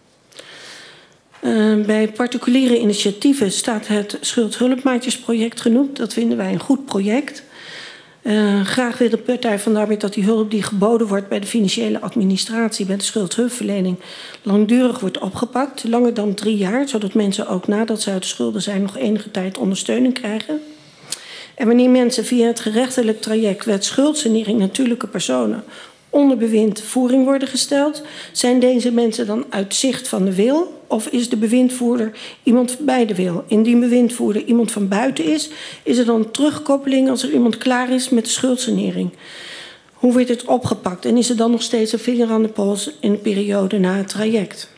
Uh, bij particuliere initiatieven staat het Schuldhulpmaatjesproject genoemd. Dat vinden wij een goed project. Uh, graag wil de Partij van de Arbeid dat die hulp die geboden wordt bij de financiële administratie, bij de schuldhulpverlening, langdurig wordt opgepakt. Langer dan drie jaar, zodat mensen ook nadat ze uit de schulden zijn nog enige tijd ondersteuning krijgen. En wanneer mensen via het gerechtelijk traject wet schuldsanering natuurlijke personen onder bewindvoering worden gesteld, zijn deze mensen dan uit zicht van de wil of is de bewindvoerder iemand bij de wil? Indien bewindvoerder iemand van buiten is, is er dan terugkoppeling als er iemand klaar is met de schuldsanering? Hoe wordt het opgepakt en is er dan nog steeds een vinger aan de pols in de periode na het traject?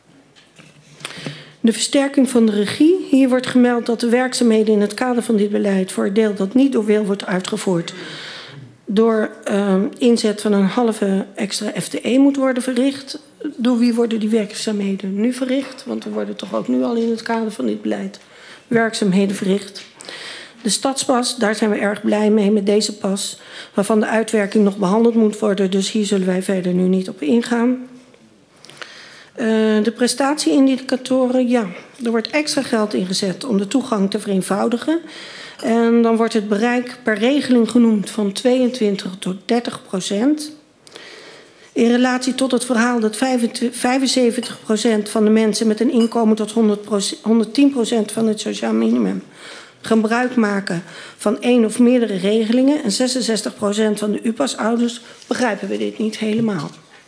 De versterking van de regie. Hier wordt gemeld dat de werkzaamheden in het kader van dit beleid voor het deel dat niet door wil wordt uitgevoerd, door uh, inzet van een halve extra F T E moet worden verricht. Door wie worden die werkzaamheden nu verricht? Want er worden toch ook nu al in het kader van dit beleid werkzaamheden verricht. De stadspas, daar zijn we erg blij mee met deze pas, waarvan de uitwerking nog behandeld moet worden. Dus hier zullen wij verder nu niet op ingaan. Uh, de prestatieindicatoren, ja, er wordt extra geld ingezet om de toegang te vereenvoudigen. En dan wordt het bereik per regeling genoemd van tweeëntwintig tot dertig procent. In relatie tot het verhaal dat vijfenzeventig procent van de mensen met een inkomen tot honderdtien procent van het sociaal minimum gebruik maken van één of meerdere regelingen en zesenzestig procent van de U P A S-ouders begrijpen we dit niet helemaal.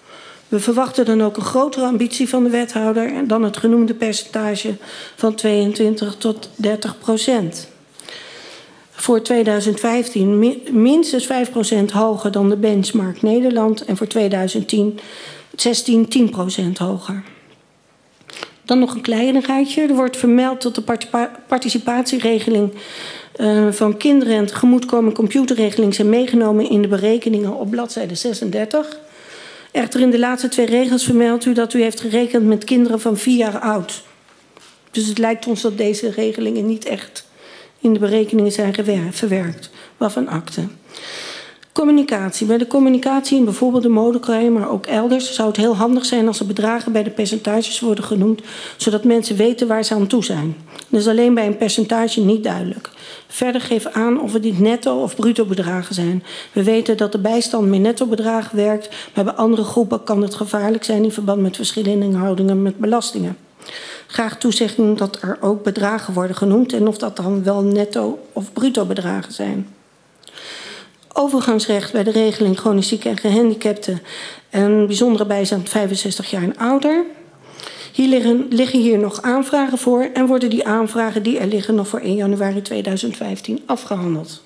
We verwachten dan ook een grotere ambitie van de wethouder dan het genoemde percentage van tweeëntwintig tot dertig procent. Voor tweeduizend vijftien mi minstens vijf procent hoger dan de benchmark Nederland en voor tweeduizend zestien tien procent hoger. Dan nog een kleinigheidje. Er wordt vermeld dat de participatieregeling uh, van kinderen en tegemoetkomende computerregeling zijn meegenomen in de berekeningen op bladzijde zesendertig. Echter in de laatste twee regels vermeldt u dat u heeft gerekend met kinderen van vier jaar oud. Dus het lijkt ons dat deze regelingen niet echt in de berekeningen zijn verwerkt. Waarvan akte. Communicatie. Bij de communicatie in bijvoorbeeld de modekrij, maar ook elders, zou het heel handig zijn als er bedragen bij de percentages worden genoemd, zodat mensen weten waar ze aan toe zijn. Dat is alleen bij een percentage niet duidelijk. Verder geef aan of het dit netto of bruto bedragen zijn. We weten dat de bijstand met netto bedragen werkt, maar bij andere groepen kan het gevaarlijk zijn in verband met verschillende houdingen met belastingen. Graag toezegging dat er ook bedragen worden genoemd en of dat dan wel netto of bruto bedragen zijn. Overgangsrecht bij de regeling chronisch zieken en gehandicapten en bijzondere bijstand vijfenzestig jaar en ouder. Hier liggen, liggen hier nog aanvragen voor en worden die aanvragen die er liggen nog voor één januari tweeduizend vijftien afgehandeld.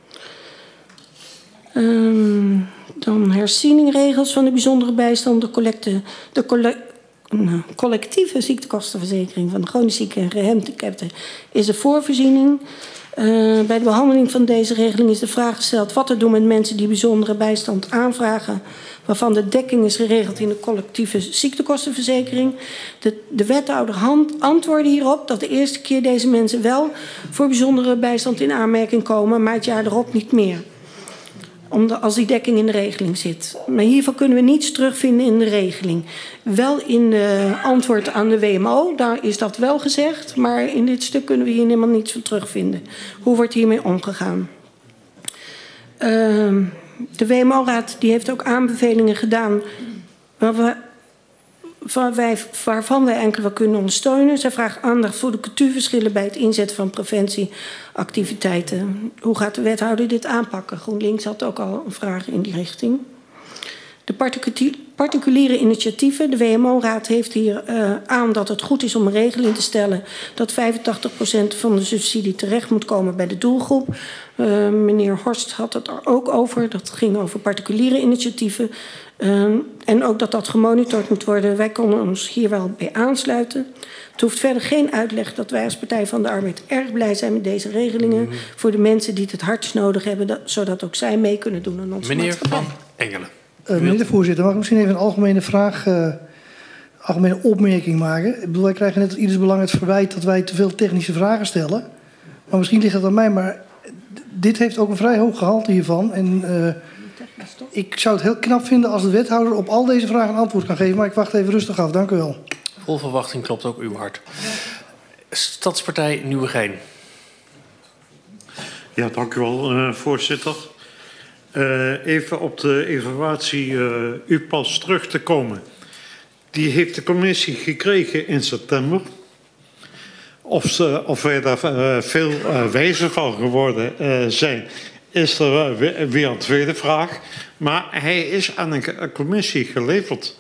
Um, dan herzieningsregels van de bijzondere bijstand, de, collecte, de colle, nou, collectieve ziektekostenverzekering van de chronisch zieken en gehandicapten is de voorvoorziening. Uh, bij de behandeling van deze regeling is de vraag gesteld wat te doen met mensen die bijzondere bijstand aanvragen, waarvan de dekking is geregeld in de collectieve ziektekostenverzekering. De, de wethouder hand, antwoordde hierop dat de eerste keer deze mensen wel voor bijzondere bijstand in aanmerking komen, maar het jaar erop niet meer. Omdat, als die dekking in de regeling zit. Maar hiervan kunnen we niets terugvinden in de regeling. Wel in de antwoord aan de W M O, daar is dat wel gezegd. Maar in dit stuk kunnen we hier helemaal niets van terugvinden. Hoe wordt hiermee omgegaan? Uh, de W M O-raad die heeft ook aanbevelingen gedaan waar we, waar wij, waarvan wij enkele kunnen ondersteunen. Zij vraagt aandacht voor de cultuurverschillen bij het inzetten van preventieactiviteiten. Hoe gaat de wethouder dit aanpakken? GroenLinks had ook al een vraag in die richting. De particuliere initiatieven. De W M O-raad heeft hier uh, aan dat het goed is om een regeling te stellen dat vijfentachtig procent van de subsidie terecht moet komen bij de doelgroep. Uh, meneer Horst had het er ook over. Dat ging over particuliere initiatieven. Uh, en ook dat dat gemonitord moet worden. Wij konden ons hier wel bij aansluiten. Het hoeft verder geen uitleg dat wij als Partij van de Arbeid erg blij zijn met deze regelingen. Mm. Voor de mensen die het het hardst nodig hebben, dat, zodat ook zij mee kunnen doen aan onze Meneer maatschappij. Van Engelen. Uh, meneer de voorzitter, mag ik misschien even een algemene vraag, uh, algemene opmerking maken? Ik bedoel, wij krijgen net als ieders belang het verwijt dat wij te veel technische vragen stellen. Maar misschien ligt dat aan mij, maar dit heeft ook een vrij hoog gehalte hiervan. En uh, ik zou het heel knap vinden als de wethouder op al deze vragen een antwoord kan geven. Maar ik wacht even rustig af. Dank u wel. Vol verwachting klopt ook uw hart. Stadspartij Nieuwegein. Ja, dank u wel, uh, voorzitter. Uh, even op de evaluatie uh, U P A S terug te komen. Die heeft de commissie gekregen in september. Of, ze, of wij daar uh, veel uh, wijzer van geworden uh, zijn, is er uh, weer een tweede vraag. Maar hij is aan een commissie geleverd.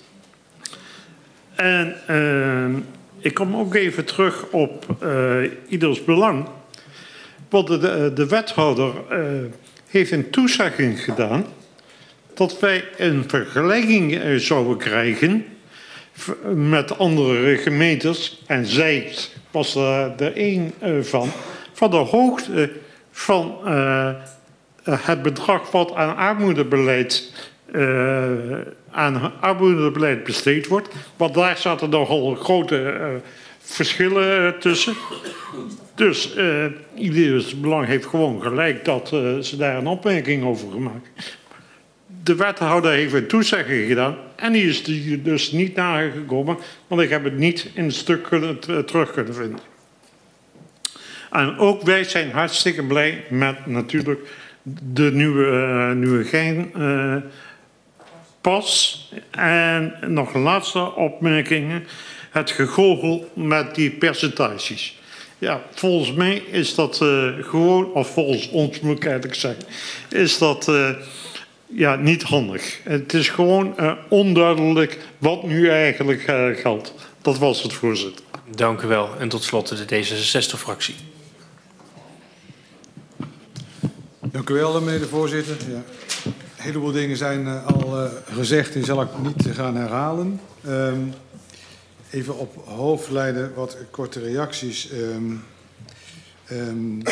En uh, ik kom ook even terug op uh, ieders belang. Want de, de, de wethouder uh, heeft een toezegging gedaan dat wij een vergelijking uh, zouden krijgen met andere gemeentes. En zij was er de een uh, van, van de hoogte van uh, het bedrag wat aan armoedebeleid Uh, aan armoedebeleid besteed wordt. Want daar zaten nogal grote uh, verschillen tussen. Dus uh, ieders belang heeft gewoon gelijk dat uh, ze daar een opmerking over gemaakt. De wethouder heeft een toezegging gedaan en die is die dus niet nagekomen, want ik heb het niet in het stuk kunnen, terug kunnen vinden. En ook wij zijn hartstikke blij met natuurlijk de nieuwe, uh, nieuwe gein uh, pas. En nog een laatste opmerking. Het gegoochel met die percentages. Ja, volgens mij is dat uh, gewoon, of volgens ons moet ik eigenlijk zeggen, is dat uh, ja, niet handig. Het is gewoon uh, onduidelijk wat nu eigenlijk uh, geldt. Dat was het, voorzitter. Dank u wel. En tot slot de D zesenzestig-fractie. Dank u wel, meneer de voorzitter. Ja. Een heleboel dingen zijn uh, al uh, gezegd, die zal ik niet gaan herhalen. Um, even op hoofdlijnen wat korte reacties. Um, um,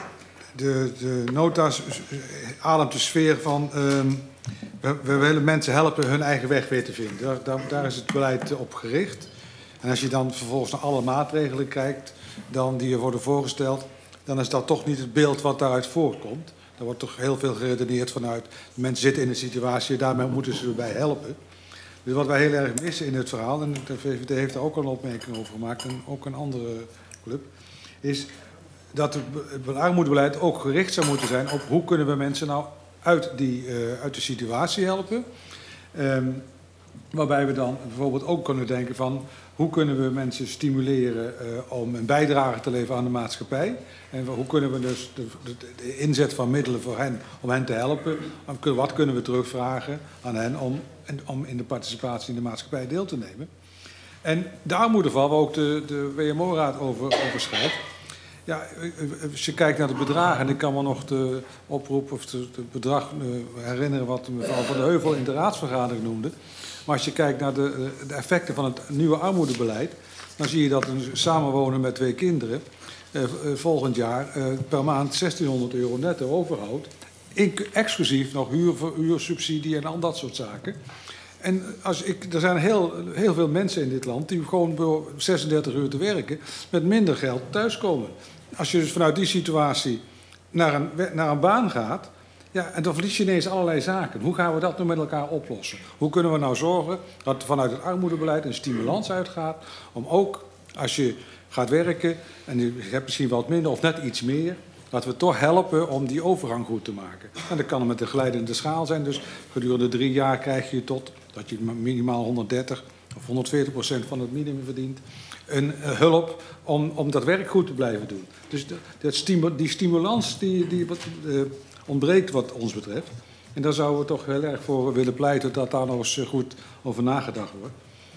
de, de nota's ademt de sfeer van... Um, we, we willen mensen helpen hun eigen weg weer te vinden. Daar, daar, daar is het beleid op gericht. En als je dan vervolgens naar alle maatregelen kijkt dan die er worden voorgesteld, dan is dat toch niet het beeld wat daaruit voortkomt. Er wordt toch heel veel geredeneerd vanuit de mensen zitten in een situatie, daarmee moeten ze erbij helpen. Dus wat wij heel erg missen in het verhaal, en de V V D heeft daar ook een opmerking over gemaakt, en ook een andere club, is dat het armoedebeleid ook gericht zou moeten zijn op hoe kunnen we mensen nou uit, die, uh, uit de situatie helpen. Um, waarbij we dan bijvoorbeeld ook kunnen denken van hoe kunnen we mensen stimuleren uh, om een bijdrage te leveren aan de maatschappij. En hoe kunnen we dus de, de, de inzet van middelen voor hen om hen te helpen. Wat kunnen we terugvragen aan hen om, om in de participatie in de maatschappij deel te nemen. En de armoedeval, waar ook de, de W M O-raad over, over schrijft. Ja, als je kijkt naar de bedragen, en ik kan me nog de oproep of het bedrag herinneren wat mevrouw Van der Heuvel in de raadsvergadering noemde. Maar als je kijkt naar de, de effecten van het nieuwe armoedebeleid, dan zie je dat een samenwonen met twee kinderen eh, volgend jaar eh, per maand zestienhonderd euro netto overhoudt. Exclusief nog huur, huursubsidie en al dat soort zaken. En als ik, er zijn heel, heel veel mensen in dit land die gewoon door zesendertig uur te werken met minder geld thuiskomen. Als je dus vanuit die situatie naar een, naar een baan gaat, ja, en dan verlies je ineens allerlei zaken. Hoe gaan we dat nu met elkaar oplossen? Hoe kunnen we nou zorgen dat er vanuit het armoedebeleid een stimulans uitgaat om ook als je gaat werken en je hebt misschien wat minder of net iets meer, dat we toch helpen om die overgang goed te maken. En dat kan met de glijdende schaal zijn. Dus gedurende drie jaar krijg je tot dat je minimaal honderddertig of honderdveertig procent van het minimum verdient. Een uh, hulp om, om dat werk goed te blijven doen. Dus de, dat stimu die stimulans die, die uh, ontbreekt wat ons betreft. En daar zouden we toch heel erg voor willen pleiten dat daar nog eens goed over nagedacht wordt.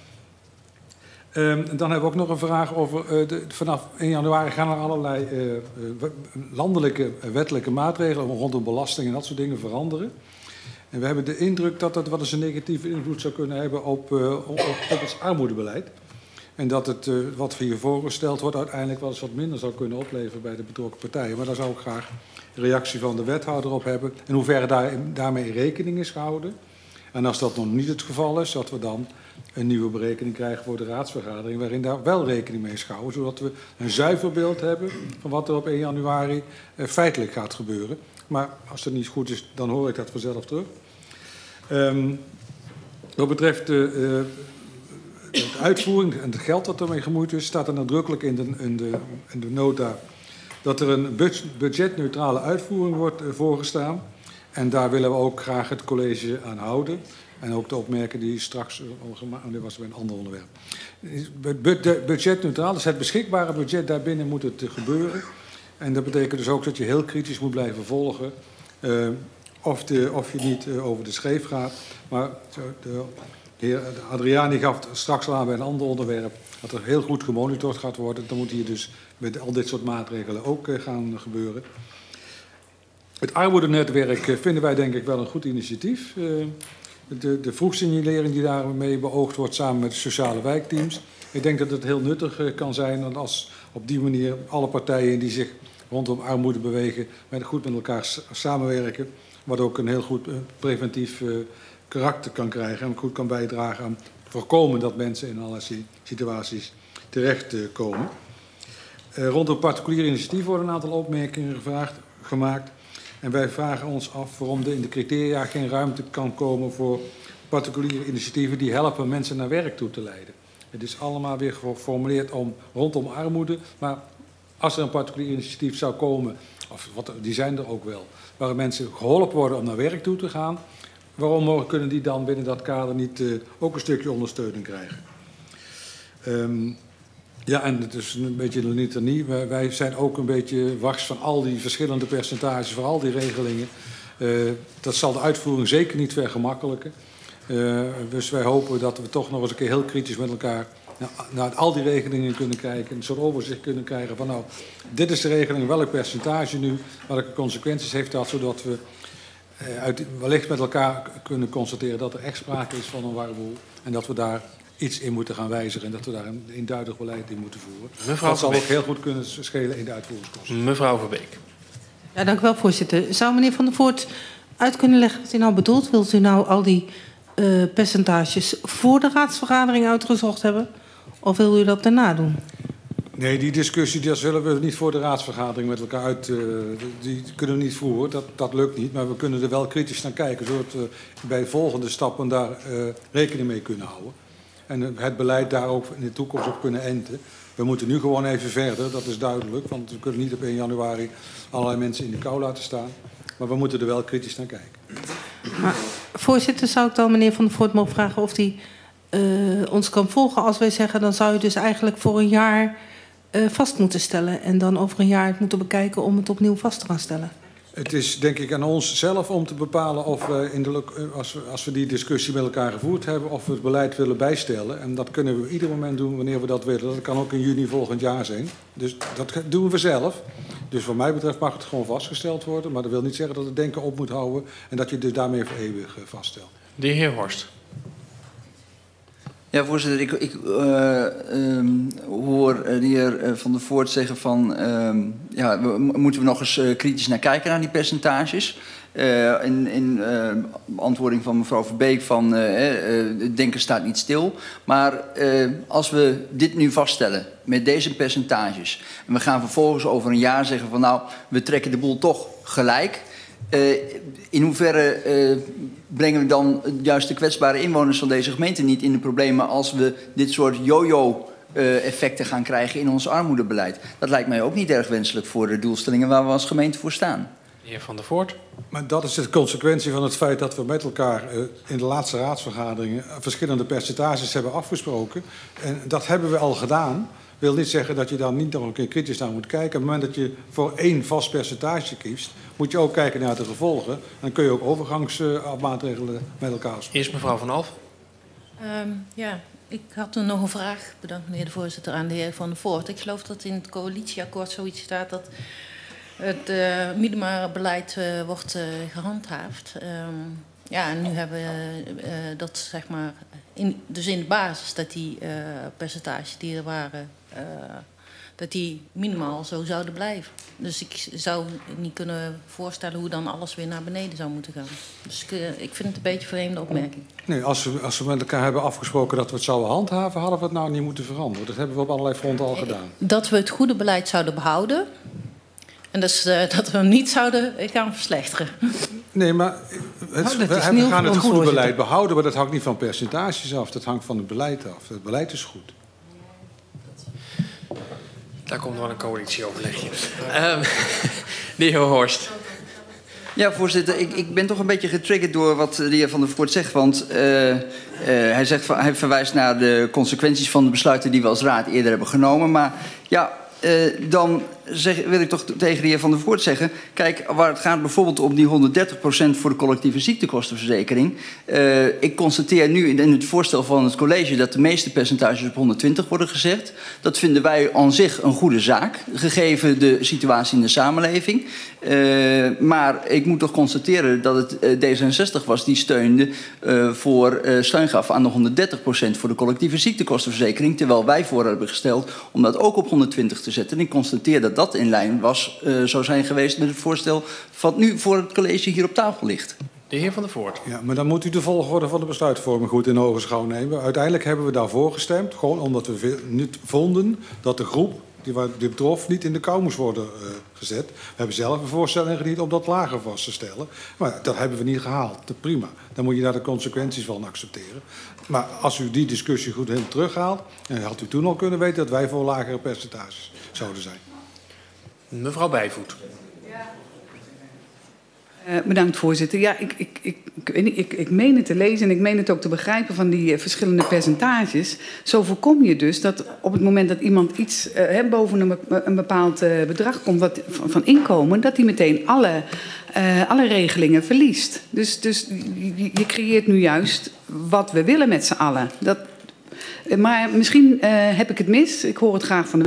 Um, dan hebben we ook nog een vraag over, uh, de, vanaf één januari gaan er allerlei uh, uh, landelijke uh, wettelijke maatregelen rondom belasting en dat soort dingen veranderen. En we hebben de indruk dat dat wat eens een negatieve invloed zou kunnen hebben op, uh, op, op het armoedebeleid. En dat het, uh, wat hier voorgesteld wordt, uiteindelijk wel eens wat minder zou kunnen opleveren bij de betrokken partijen. Maar daar zou ik graag een reactie van de wethouder op hebben. In hoeverre daar, daarmee rekening is gehouden. En als dat nog niet het geval is, dat we dan een nieuwe berekening krijgen voor de raadsvergadering, waarin daar wel rekening mee is gehouden, zodat we een zuiver beeld hebben van wat er op één januari uh, feitelijk gaat gebeuren. Maar als dat niet goed is, dan hoor ik dat vanzelf terug. Um, wat betreft de, uh, de uitvoering en het geld dat ermee gemoeid is, staat er nadrukkelijk in de, in de, in de nota dat er een budgetneutrale uitvoering wordt uh, voorgestaan. En daar willen we ook graag het college aan houden. En ook de opmerking die straks al gemaakt, dit was bij een ander onderwerp. Budgetneutraal, dus het beschikbare budget, daarbinnen moet het gebeuren. En dat betekent dus ook dat je heel kritisch moet blijven volgen uh, of, de, of je niet uh, over de scheef gaat. Maar de heer Adriani gaf straks al aan bij een ander onderwerp dat er heel goed gemonitord gaat worden. Dan moet hier dus met al dit soort maatregelen ook uh, gaan gebeuren. Het armoedenetwerk uh, vinden wij denk ik wel een goed initiatief. Uh, de, de vroegsignalering die daarmee beoogd wordt samen met de sociale wijkteams. Ik denk dat het heel nuttig uh, kan zijn als op die manier alle partijen die zich rondom armoede bewegen met goed met elkaar samenwerken. Wat ook een heel goed uh, preventief uh, karakter kan krijgen en goed kan bijdragen aan voorkomen dat mensen in allerlei situaties terechtkomen. Uh, uh, rondom particulier initiatief worden een aantal opmerkingen gevraagd, gemaakt. En wij vragen ons af waarom er in de criteria geen ruimte kan komen voor particuliere initiatieven die helpen mensen naar werk toe te leiden. Het is allemaal weer geformuleerd om, rondom armoede, maar als er een particulier initiatief zou komen, of wat, die zijn er ook wel, waar mensen geholpen worden om naar werk toe te gaan, waarom kunnen die dan binnen dat kader niet uh, ook een stukje ondersteuning krijgen? Um, ja, en het is een beetje een litanie. Wij zijn ook een beetje wars van al die verschillende percentages voor al die regelingen. Uh, dat zal de uitvoering zeker niet vergemakkelijken. Uh, dus wij hopen dat we toch nog eens een keer heel kritisch met elkaar naar, naar al die regelingen kunnen kijken. Een soort overzicht kunnen krijgen van nou, dit is de regeling, welk percentage nu, welke consequenties heeft dat, zodat we uh, uit, wellicht met elkaar kunnen constateren dat er echt sprake is van een warboel. En dat we daar iets in moeten gaan wijzigen en dat we daar een eenduidig beleid in moeten voeren. Mevrouw dat zal Verbeek. ook heel goed kunnen schelen in de uitvoeringskosten. Mevrouw Verbeek. Ja, dank u wel, voorzitter. Zou meneer Van der Voort uit kunnen leggen wat u nou bedoelt? Wilt u nou al die uh, percentages voor de raadsvergadering uitgezocht hebben? Of wil u dat daarna doen? Nee, die discussie die zullen we niet voor de raadsvergadering met elkaar uit... Uh, die kunnen we niet voeren, dat, dat lukt niet. Maar we kunnen er wel kritisch naar kijken, zodat we bij volgende stappen daar uh, rekening mee kunnen houden. En uh, het beleid daar ook in de toekomst op kunnen enten. We moeten nu gewoon even verder, dat is duidelijk. Want we kunnen niet op één januari allerlei mensen in de kou laten staan. Maar we moeten er wel kritisch naar kijken. Maar, voorzitter, zou ik dan meneer Van der Voort mogen vragen of hij uh, ons kan volgen? Als wij zeggen, dan zou je dus eigenlijk voor een jaar uh, vast moeten stellen. En dan over een jaar het moeten bekijken om het opnieuw vast te gaan stellen. Het is denk ik aan ons zelf om te bepalen of we, in de, als, we, als we die discussie met elkaar gevoerd hebben, of we het beleid willen bijstellen. En dat kunnen we op ieder moment doen wanneer we dat willen. Dat kan ook in juni volgend jaar zijn. Dus dat doen we zelf. Dus wat mij betreft mag het gewoon vastgesteld worden. Maar dat wil niet zeggen dat het denken op moet houden en dat je het dus daarmee voor eeuwig vaststelt. De heer Horst. Ja, voorzitter, ik, ik uh, um, hoor de heer Van der Voort zeggen van... Um, ja, we, moeten we nog eens uh, kritisch naar kijken naar die percentages. Uh, in in uh, beantwoording van mevrouw Verbeek van uh, uh, het denken staat niet stil. Maar uh, als we dit nu vaststellen met deze percentages... en we gaan vervolgens over een jaar zeggen van nou, we trekken de boel toch gelijk... Uh, in hoeverre uh, brengen we dan juist de kwetsbare inwoners van deze gemeente niet in de problemen als we dit soort yo-yo-effecten uh, gaan krijgen in ons armoedebeleid? Dat lijkt mij ook niet erg wenselijk voor de doelstellingen waar we als gemeente voor staan. De heer Van der Voort. Maar dat is de consequentie van het feit dat we met elkaar uh, in de laatste raadsvergaderingen verschillende percentages hebben afgesproken. En dat hebben we al gedaan. Wil niet zeggen dat je daar niet nog een keer kritisch naar moet kijken. Op het moment dat je voor één vast percentage kiest, moet je ook kijken naar de gevolgen. En dan kun je ook overgangsmaatregelen met elkaar afspreken. Eerst mevrouw Van Alphen. Um, ja, ik had toen nog een vraag, bedankt meneer de voorzitter, aan de heer Van der Voort. Ik geloof dat in het coalitieakkoord zoiets staat dat het uh, minimabeleid uh, wordt uh, gehandhaafd. Um, ja, en nu hebben we uh, dat zeg maar, in, dus in de basis dat die uh, percentages die er waren, uh, dat die minimaal zo zouden blijven. Dus ik zou niet kunnen voorstellen hoe dan alles weer naar beneden zou moeten gaan. Dus ik, uh, ik vind het een beetje een vreemde opmerking. Nee, als we, als we met elkaar hebben afgesproken dat we het zouden handhaven, hadden we het nou niet moeten veranderen. Dat hebben we op allerlei fronten al gedaan. Dat we het goede beleid zouden behouden. En dus uh, dat we hem niet zouden gaan verslechteren. Nee, maar het, oh, we, we gaan het goede beleid behouden, maar dat hangt niet van percentages af. Dat hangt van het beleid af. Het beleid is goed. Daar komt wel een coalitieoverlegje. Um, de heer Horst. Ja, voorzitter, ik, ik ben toch een beetje getriggerd door wat de heer Van der Voort zegt. Want uh, uh, hij, zegt, hij verwijst naar de consequenties van de besluiten die we als raad eerder hebben genomen. Maar ja, uh, dan zeg, wil ik toch tegen de heer Van der Voort zeggen... Kijk, waar het gaat bijvoorbeeld om die honderddertig procent voor de collectieve ziektekostenverzekering... Uh, ik constateer nu in het voorstel van het college dat de meeste percentages op honderdtwintig worden gezegd. Dat vinden wij aan zich een goede zaak, gegeven de situatie in de samenleving. Uh, maar ik moet toch constateren dat het uh, D zesenzestig was die steunde uh, voor uh, steun gaf aan de honderddertig procent voor de collectieve ziektekostenverzekering. Terwijl wij voor hebben gesteld om dat ook op honderdtwintig te zetten. En ik constateer dat dat in lijn was, uh, zou zijn geweest met het voorstel wat nu voor het college hier op tafel ligt. De heer Van der Voort. Ja, maar dan moet u de volgorde van de besluitvorming goed in ogenschouw nemen. Uiteindelijk hebben we daarvoor gestemd, gewoon omdat we niet vonden dat de groep die dit betrof niet in de kou moest worden uh, gezet. We hebben zelf een voorstel ingediend om dat lager vast te stellen. Maar dat hebben we niet gehaald. Prima. Dan moet je daar de consequenties van accepteren. Maar als u die discussie goed helemaal terughaalt, dan had u toen al kunnen weten dat wij voor lagere percentages zouden zijn. Mevrouw Bijvoet. Uh, bedankt, voorzitter. Ja, ik, ik, ik, ik, weet niet, ik, ik meen het te lezen en ik meen het ook te begrijpen van die uh, verschillende percentages. Zo voorkom je dus dat op het moment dat iemand iets uh, he, boven een, een bepaald uh, bedrag komt wat, van, van inkomen, dat hij meteen alle, uh, alle regelingen verliest. Dus, dus je, je creëert nu juist wat we willen met z'n allen. Dat, uh, maar misschien uh, heb ik het mis. Ik hoor het graag van de